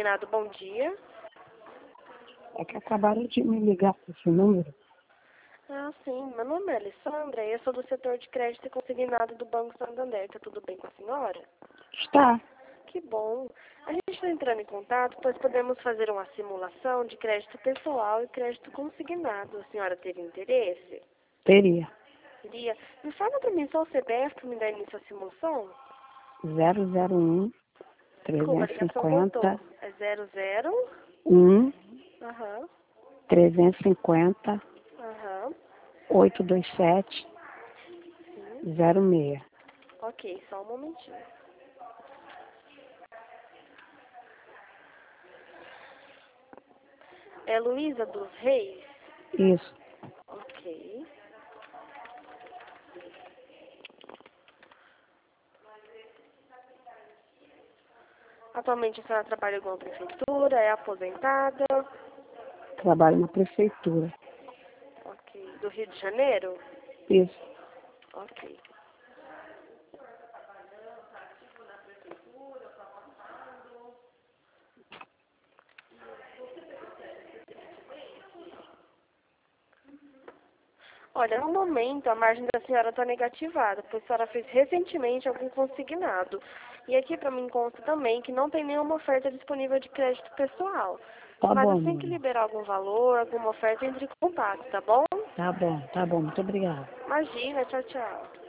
Consignado, bom dia. É que acabaram de me ligar com esse número. Ah, sim. Meu nome é Alessandra e eu sou do setor de crédito e consignado do Banco Santander. Tá tudo bem com a senhora? Está. Que bom. A gente está entrando em contato, pois podemos fazer uma simulação de crédito pessoal e crédito consignado. A senhora teria interesse? Teria. Teria. Me fala para mim só o CPF para me dar início à simulação. 001 Desculpa, a ligação voltou. 350 É 00? 1 Aham. 350 Aham. 827 Sim. 06. Ok, só um momentinho. É Luísa dos Reis? Isso. Ok. Atualmente a senhora trabalha em alguma prefeitura, é aposentada? Trabalho na prefeitura. Ok. Do Rio de Janeiro? Isso. Ok. Olha, no momento a margem da senhora está negativada, pois a senhora fez recentemente algum consignado. E aqui para mim consta também que não tem nenhuma oferta disponível de crédito pessoal. Tá Mas bom, assim meu que amor. liberar algum valor, alguma oferta, entre em contato, tá bom? Tá bom, tá bom. Muito obrigado. Imagina, tchau, tchau.